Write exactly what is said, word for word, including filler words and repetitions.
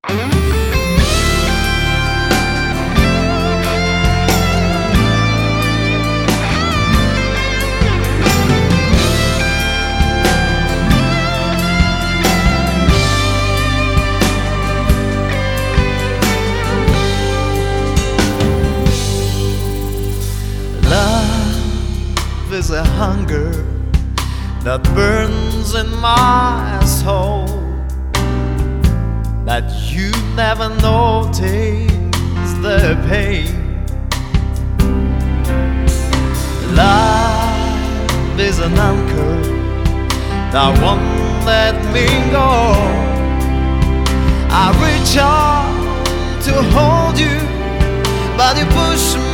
Love is a hunger that burns in my soul, that you never notice the pain. Love is an anchor that won't let me go. I reach out to hold you, but you push me